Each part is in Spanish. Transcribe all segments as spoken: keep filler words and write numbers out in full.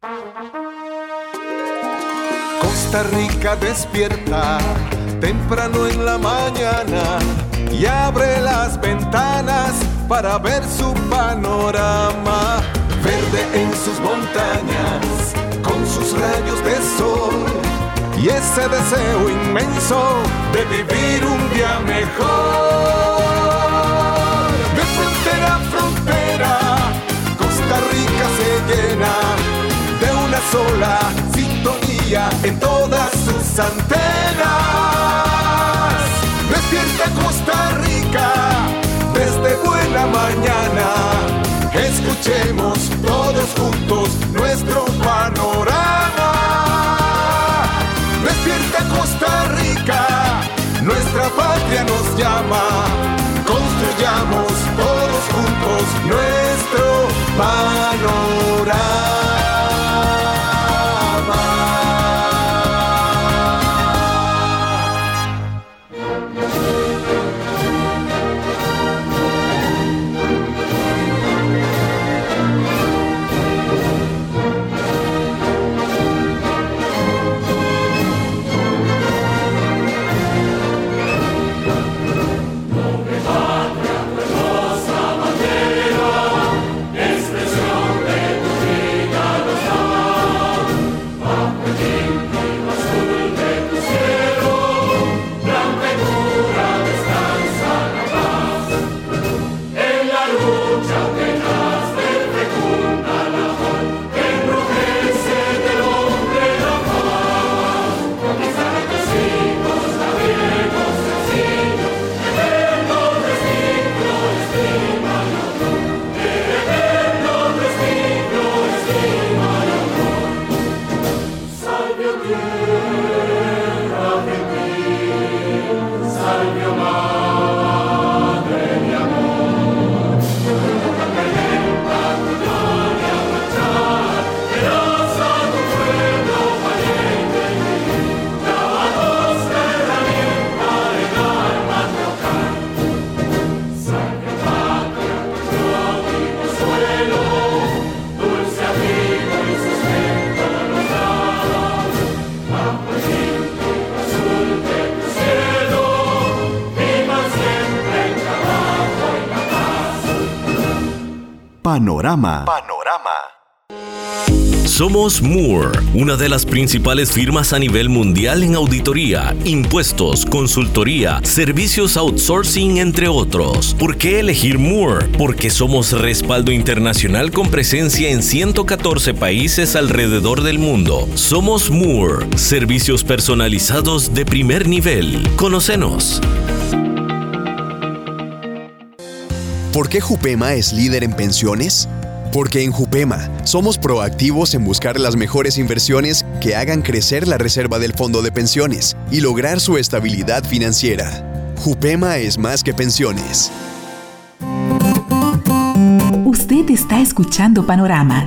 Costa Rica despierta temprano en la mañana y abre las ventanas para ver su panorama. Verde en sus montañas, con sus rayos de sol y ese deseo inmenso de vivir un día mejor. De frontera a frontera, Costa Rica se llena de una sola sintonía en todas sus antenas. Despierta Costa Rica desde buena mañana. Escuchemos todos juntos nuestro panorama. Despierta Costa Rica, nuestra patria nos llama. Construyamos todos juntos nuestro panorama. Panorama. Panorama. Somos Moore, una de las principales firmas a nivel mundial en auditoría, impuestos, consultoría, servicios outsourcing, entre otros. ¿Por qué elegir Moore? Porque somos respaldo internacional con presencia en ciento catorce países alrededor del mundo. Somos Moore, servicios personalizados de primer nivel. Conócenos. ¿Por qué Jupema es líder en pensiones? Porque en Jupema somos proactivos en buscar las mejores inversiones que hagan crecer la reserva del fondo de pensiones y lograr su estabilidad financiera. Jupema es más que pensiones. Usted está escuchando Panorama.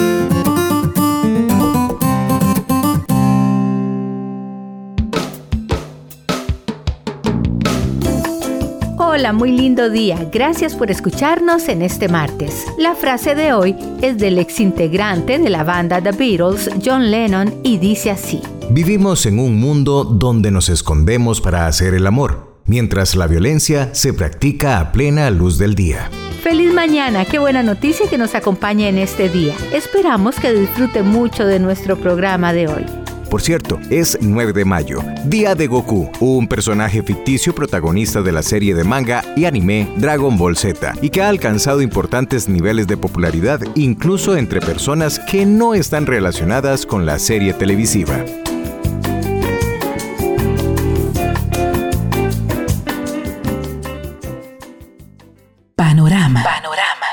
Hola, muy lindo día. Gracias por escucharnos en este martes. La frase de hoy es del exintegrante de la banda The Beatles, John Lennon, y dice así: Vivimos en un mundo donde nos escondemos para hacer el amor, mientras la violencia se practica a plena luz del día. ¡Feliz mañana! ¡Qué buena noticia que nos acompañe en este día! Esperamos que disfrute mucho de nuestro programa de hoy. Por cierto, es nueve de mayo, día de Goku, un personaje ficticio protagonista de la serie de manga y anime Dragon Ball Z, y que ha alcanzado importantes niveles de popularidad incluso entre personas que no están relacionadas con la serie televisiva. Panorama. Panorama.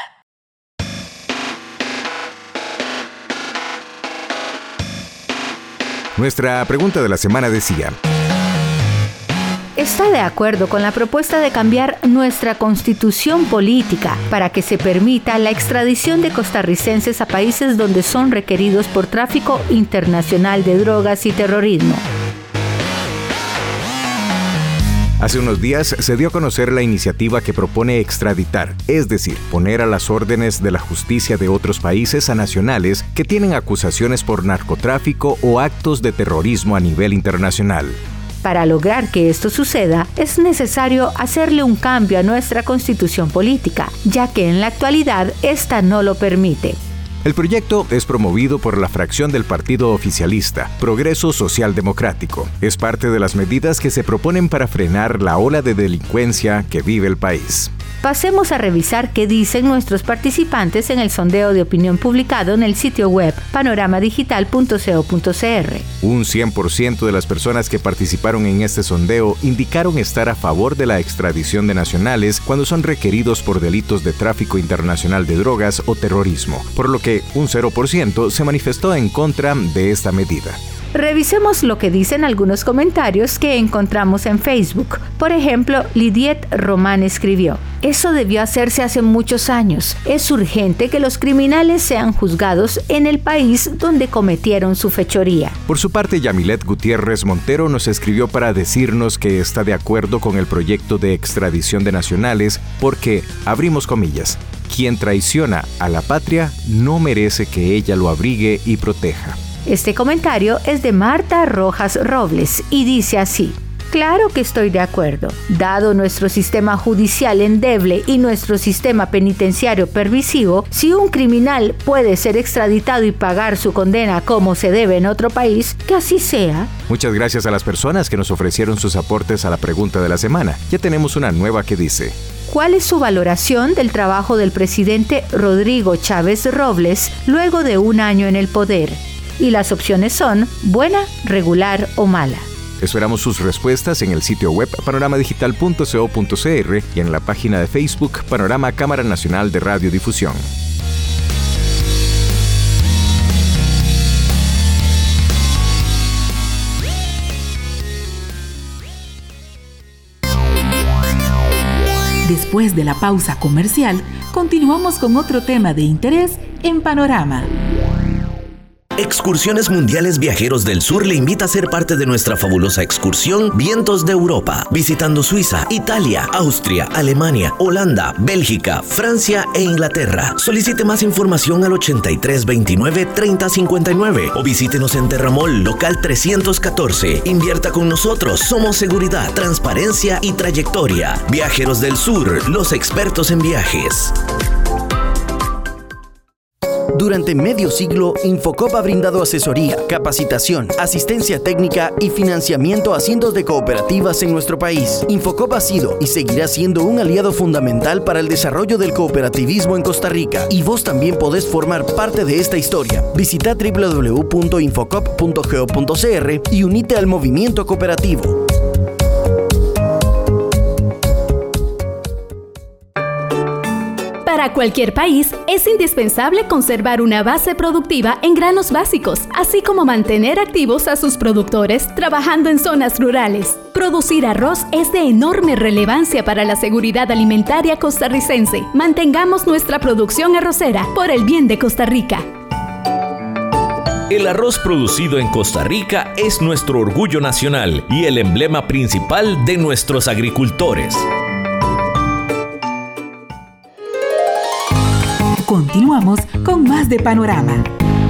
Nuestra pregunta de la semana decía: ¿está de acuerdo con la propuesta de cambiar nuestra constitución política para que se permita la extradición de costarricenses a países donde son requeridos por tráfico internacional de drogas y terrorismo? Hace unos días se dio a conocer la iniciativa que propone extraditar, es decir, poner a las órdenes de la justicia de otros países a nacionales que tienen acusaciones por narcotráfico o actos de terrorismo a nivel internacional. Para lograr que esto suceda, es necesario hacerle un cambio a nuestra constitución política, ya que en la actualidad esta no lo permite. El proyecto es promovido por la fracción del partido oficialista, Progreso Social Democrático. Es parte de las medidas que se proponen para frenar la ola de delincuencia que vive el país. Pasemos a revisar qué dicen nuestros participantes en el sondeo de opinión publicado en el sitio web panorama digital punto co punto cr. Un cien por ciento de las personas que participaron en este sondeo indicaron estar a favor de la extradición de nacionales cuando son requeridos por delitos de tráfico internacional de drogas o terrorismo, por lo que un cero por ciento se manifestó en contra de esta medida. Revisemos lo que dicen algunos comentarios que encontramos en Facebook. Por ejemplo, Lidiet Román escribió: "Eso debió hacerse hace muchos años. Es urgente que los criminales sean juzgados en el país donde cometieron su fechoría". Por su parte, Yamilet Gutiérrez Montero nos escribió para decirnos que está de acuerdo con el proyecto de extradición de nacionales porque, abrimos comillas, quien traiciona a la patria no merece que ella lo abrigue y proteja. Este comentario es de Marta Rojas Robles y dice así: "Claro que estoy de acuerdo. Dado nuestro sistema judicial endeble y nuestro sistema penitenciario permisivo, si un criminal puede ser extraditado y pagar su condena como se debe en otro país, que así sea". Muchas gracias a las personas que nos ofrecieron sus aportes a la pregunta de la semana. Ya tenemos una nueva que dice: ¿cuál es su valoración del trabajo del presidente Rodrigo Chávez Robles luego de un año en el poder? Y las opciones son buena, regular o mala. Esperamos sus respuestas en el sitio web panorama digital punto co punto cr y en la página de Facebook Panorama Cámara Nacional de Radiodifusión. Después de la pausa comercial, continuamos con otro tema de interés en Panorama. Excursiones Mundiales Viajeros del Sur le invita a ser parte de nuestra fabulosa excursión Vientos de Europa, visitando Suiza, Italia, Austria, Alemania, Holanda, Bélgica, Francia e Inglaterra. Solicite más información al ochenta y tres veintinueve treinta cincuenta y nueve o visítenos en Terramol, local trescientos catorce. Invierta con nosotros, somos seguridad, transparencia y trayectoria. Viajeros del Sur, los expertos en viajes. Durante medio siglo, Infocop ha brindado asesoría, capacitación, asistencia técnica y financiamiento a cientos de cooperativas en nuestro país. Infocop ha sido y seguirá siendo un aliado fundamental para el desarrollo del cooperativismo en Costa Rica, y vos también podés formar parte de esta historia. Visita doble u doble u doble u punto infocop punto co punto cr y unite al movimiento cooperativo. Para cualquier país es indispensable conservar una base productiva en granos básicos, así como mantener activos a sus productores trabajando en zonas rurales. Producir arroz es de enorme relevancia para la seguridad alimentaria costarricense. Mantengamos nuestra producción arrocera por el bien de Costa Rica. El arroz producido en Costa Rica es nuestro orgullo nacional y el emblema principal de nuestros agricultores. Continuamos con más de Panorama.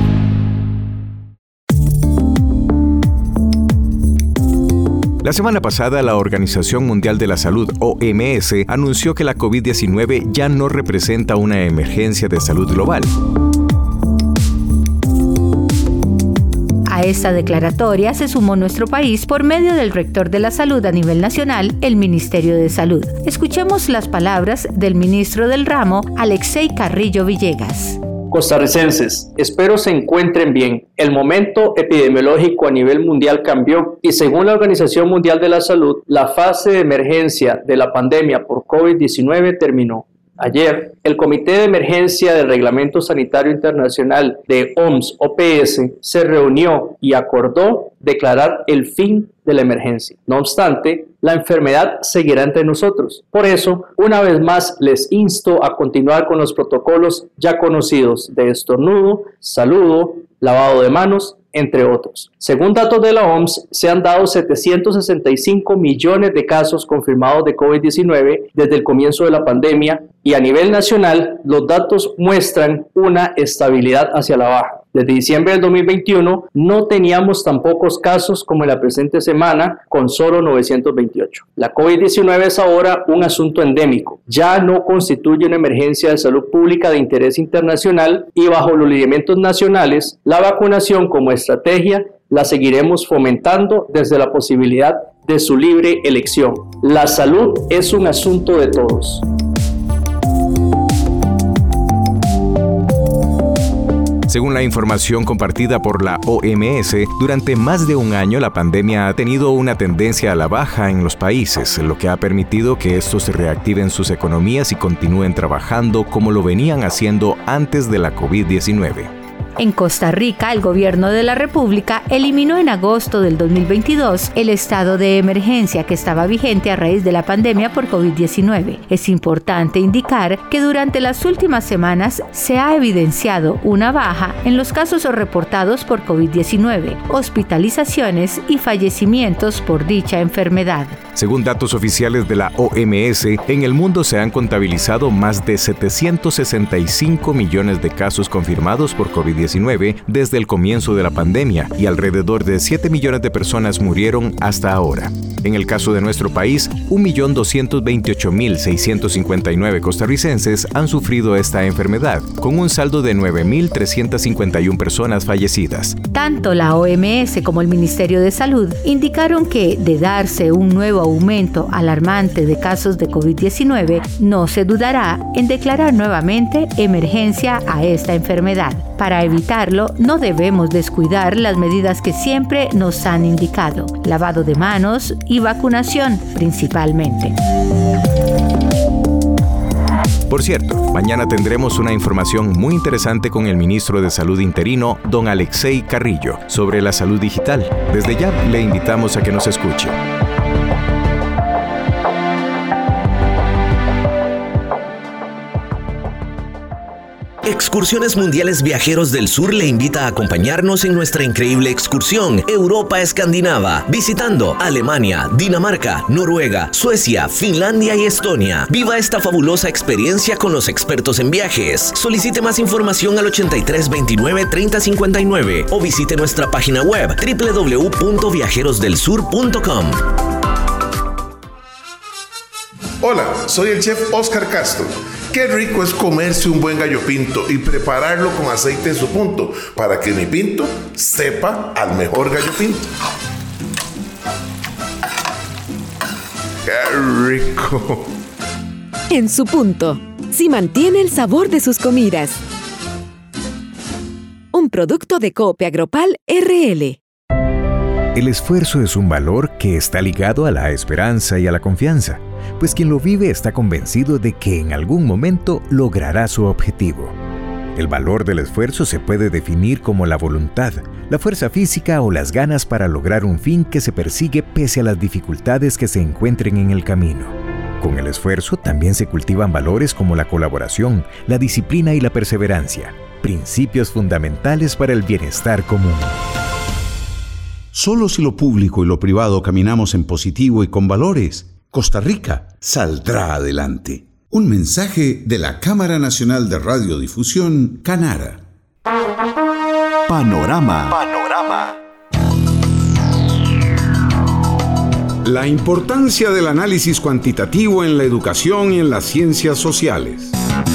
La semana pasada, la Organización Mundial de la Salud, O M S, anunció que la COVID diecinueve ya no representa una emergencia de salud global. A esta declaratoria se sumó nuestro país por medio del rector de la salud a nivel nacional, el Ministerio de Salud. Escuchemos las palabras del ministro del ramo, Alexei Carrillo Villegas. Costarricenses, espero se encuentren bien. El momento epidemiológico a nivel mundial cambió y según la Organización Mundial de la Salud, la fase de emergencia de la pandemia por COVID diecinueve terminó. Ayer, el Comité de Emergencia del Reglamento Sanitario Internacional de O M S O P S se reunió y acordó declarar el fin de la emergencia. No obstante, la enfermedad seguirá entre nosotros. Por eso, una vez más, les insto a continuar con los protocolos ya conocidos de estornudo, saludo, lavado de manos entre otros. Según datos de la O M S, se han dado setecientos sesenta y cinco millones de casos confirmados de COVID diecinueve desde el comienzo de la pandemia y a nivel nacional los datos muestran una estabilidad hacia la baja. Desde diciembre del dos mil veintiuno no teníamos tan pocos casos como en la presente semana, con solo novecientos veintiocho. La COVID diecinueve es ahora un asunto endémico, ya no constituye una emergencia de salud pública de interés internacional y bajo los lineamientos nacionales, la vacunación como estrategia la seguiremos fomentando desde la posibilidad de su libre elección. La salud es un asunto de todos. Según la información compartida por la O M S, durante más de un año la pandemia ha tenido una tendencia a la baja en los países, lo que ha permitido que estos reactiven sus economías y continúen trabajando como lo venían haciendo antes de la COVID diecinueve. En Costa Rica, el gobierno de la República eliminó en agosto del dos mil veintidós el estado de emergencia que estaba vigente a raíz de la pandemia por COVID diecinueve. Es importante indicar que durante las últimas semanas se ha evidenciado una baja en los casos reportados por COVID diecinueve, hospitalizaciones y fallecimientos por dicha enfermedad. Según datos oficiales de la O M S, en el mundo se han contabilizado más de setecientos sesenta y cinco millones de casos confirmados por COVID diecinueve desde el comienzo de la pandemia y alrededor de siete millones de personas murieron hasta ahora. En el caso de nuestro país, un millón doscientos veintiocho mil seiscientos cincuenta y nueve costarricenses han sufrido esta enfermedad, con un saldo de nueve mil trescientas cincuenta y una personas fallecidas. Tanto la O M S como el Ministerio de Salud indicaron que, de darse un nuevo aumento alarmante de casos de COVID diecinueve, no se dudará en declarar nuevamente emergencia a esta enfermedad. Para evitarlo, no debemos descuidar las medidas que siempre nos han indicado: lavado de manos y vacunación principalmente. Por cierto, mañana tendremos una información muy interesante con el ministro de Salud interino, don Alexei Carrillo, sobre la salud digital. Desde ya le invitamos a que nos escuche. Excursiones Mundiales Viajeros del Sur le invita a acompañarnos en nuestra increíble excursión Europa Escandinava, visitando Alemania, Dinamarca, Noruega, Suecia, Finlandia y Estonia. Viva esta fabulosa experiencia con los expertos en viajes. Solicite más información al ochenta y tres veintinueve treinta cincuenta y nueve o visite nuestra página web doble u doble u doble u punto viajeros del sur punto com. Hola, soy el chef Oscar Castro. Qué rico es comerse un buen gallo pinto y prepararlo con aceite en su punto para que mi pinto sepa al mejor gallo pinto. ¡Qué rico! En su punto, si mantiene el sabor de sus comidas. Un producto de Coop Agropal R L. El esfuerzo es un valor que está ligado a la esperanza y a la confianza, pues quien lo vive está convencido de que en algún momento logrará su objetivo. El valor del esfuerzo se puede definir como la voluntad, la fuerza física o las ganas para lograr un fin que se persigue pese a las dificultades que se encuentren en el camino. Con el esfuerzo también se cultivan valores como la colaboración, la disciplina y la perseverancia, principios fundamentales para el bienestar común. Solo si lo público y lo privado caminamos en positivo y con valores, Costa Rica saldrá adelante. Un mensaje de la Cámara Nacional de Radiodifusión, Canara. Panorama. Panorama. La importancia del análisis cuantitativo en la educación y en las ciencias sociales.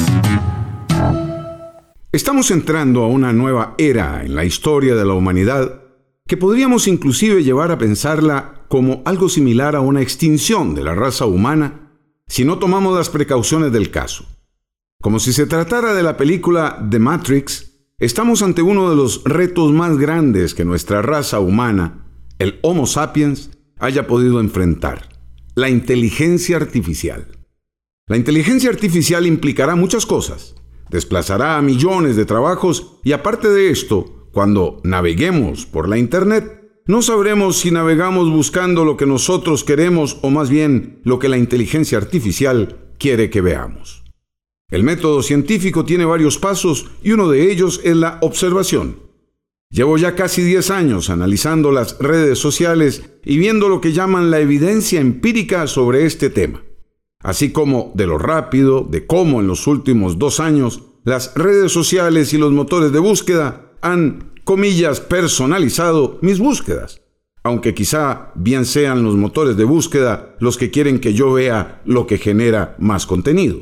Estamos entrando a una nueva era en la historia de la humanidad que podríamos inclusive llevar a pensarla como algo similar a una extinción de la raza humana si no tomamos las precauciones del caso. Como si se tratara de la película The Matrix, estamos ante uno de los retos más grandes que nuestra raza humana, el Homo sapiens, haya podido enfrentar: la inteligencia artificial. La inteligencia artificial implicará muchas cosas, desplazará a millones de trabajos y aparte de esto, cuando naveguemos por la Internet, no sabremos si navegamos buscando lo que nosotros queremos o más bien lo que la inteligencia artificial quiere que veamos. El método científico tiene varios pasos y uno de ellos es la observación. Llevo ya casi diez años analizando las redes sociales y viendo lo que llaman la evidencia empírica sobre este tema, así como de lo rápido, de cómo en los últimos dos años las redes sociales y los motores de búsqueda han, comillas, personalizado mis búsquedas, aunque quizá bien sean los motores de búsqueda los que quieren que yo vea lo que genera más contenido.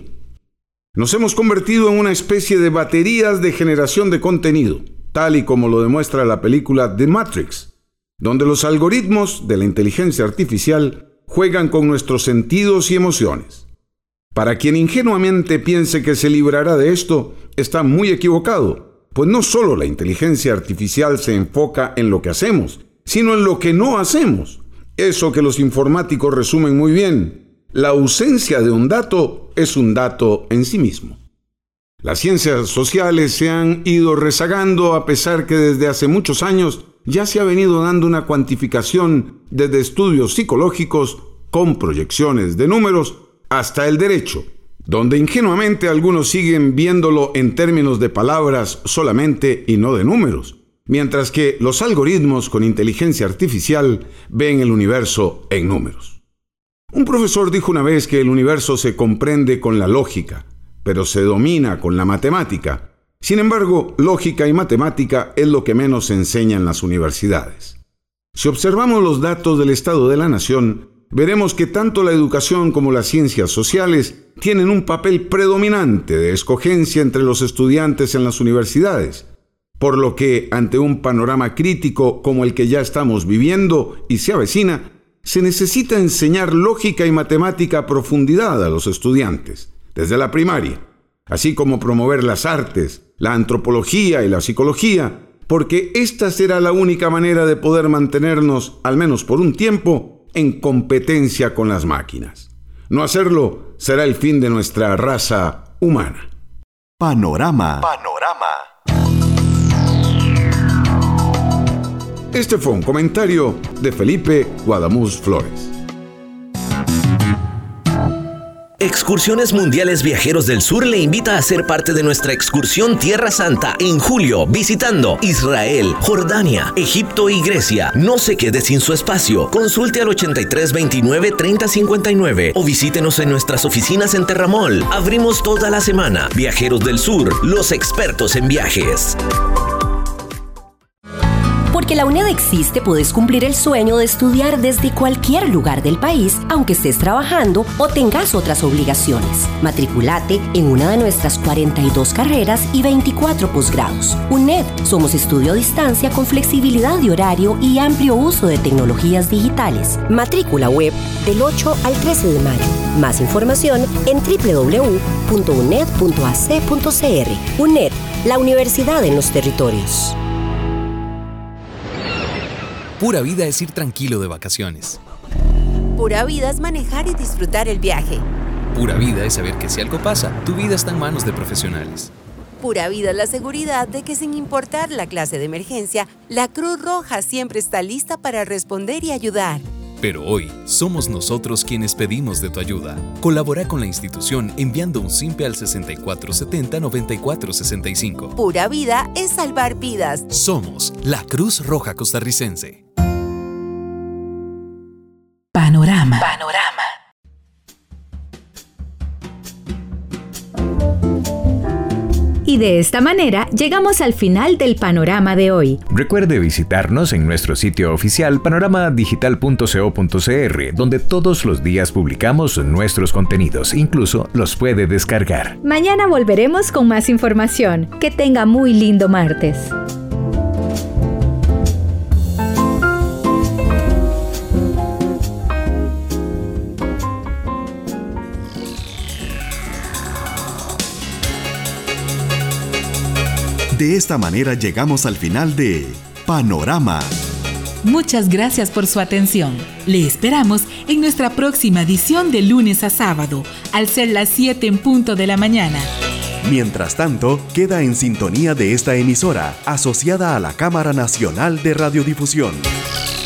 Nos hemos convertido en una especie de baterías de generación de contenido, tal y como lo demuestra la película The Matrix, donde los algoritmos de la inteligencia artificial juegan con nuestros sentidos y emociones. Para quien ingenuamente piense que se librará de esto, está muy equivocado, pues no solo la inteligencia artificial se enfoca en lo que hacemos, sino en lo que no hacemos. Eso que los informáticos resumen muy bien: la ausencia de un dato es un dato en sí mismo. Las ciencias sociales se han ido rezagando a pesar que desde hace muchos años ya se ha venido dando una cuantificación desde estudios psicológicos con proyecciones de números hasta el derecho, donde ingenuamente algunos siguen viéndolo en términos de palabras solamente y no de números, mientras que los algoritmos con inteligencia artificial ven el universo en números. Un profesor dijo una vez que el universo se comprende con la lógica, pero se domina con la matemática. Sin embargo, lógica y matemática es lo que menos se enseña en las universidades. Si observamos los datos del estado de la nación, veremos que tanto la educación como las ciencias sociales tienen un papel predominante de escogencia entre los estudiantes en las universidades, por lo que, ante un panorama crítico como el que ya estamos viviendo y se avecina, se necesita enseñar lógica y matemática a profundidad a los estudiantes, desde la primaria, así como promover las artes, la antropología y la psicología, porque esta será la única manera de poder mantenernos, al menos por un tiempo, en competencia con las máquinas. No hacerlo será el fin de nuestra raza humana. Panorama. Panorama. Este fue un comentario de Felipe Guadamuz Flores. Excursiones Mundiales Viajeros del Sur le invita a ser parte de nuestra excursión Tierra Santa en julio, visitando Israel, Jordania, Egipto y Grecia. No se quede sin su espacio. Consulte al ochenta y tres veintinueve treinta cincuenta y nueve o visítenos en nuestras oficinas en Terramol. Abrimos toda la semana. Viajeros del Sur, los expertos en viajes. Porque la UNED existe, puedes cumplir el sueño de estudiar desde cualquier lugar del país, aunque estés trabajando o tengas otras obligaciones. Matriculate en una de nuestras cuarenta y dos carreras y veinticuatro posgrados. UNED, somos estudio a distancia con flexibilidad de horario y amplio uso de tecnologías digitales. Matrícula web del ocho al trece de mayo. Más información en doble u doble u doble u punto uned punto a c punto c r. UNED, la universidad en los territorios. Pura vida es ir tranquilo de vacaciones. Pura vida es manejar y disfrutar el viaje. Pura vida es saber que si algo pasa, tu vida está en manos de profesionales. Pura vida es la seguridad de que sin importar la clase de emergencia, la Cruz Roja siempre está lista para responder y ayudar. Pero hoy, somos nosotros quienes pedimos de tu ayuda. Colabora con la institución enviando un simpe al sesenta y cuatro setenta noventa y cuatro sesenta y cinco. Pura vida es salvar vidas. Somos la Cruz Roja Costarricense. Panorama. Panorama. Y de esta manera llegamos al final del panorama de hoy. Recuerde visitarnos en nuestro sitio oficial panorama digital punto co punto c r, donde todos los días publicamos nuestros contenidos, incluso los puede descargar. Mañana volveremos con más información. Que tenga muy lindo martes. De esta manera llegamos al final de Panorama. Muchas gracias por su atención. Le esperamos en nuestra próxima edición de lunes a sábado, al ser las siete en punto de la mañana. Mientras tanto, queda en sintonía de esta emisora, asociada a la Cámara Nacional de Radiodifusión.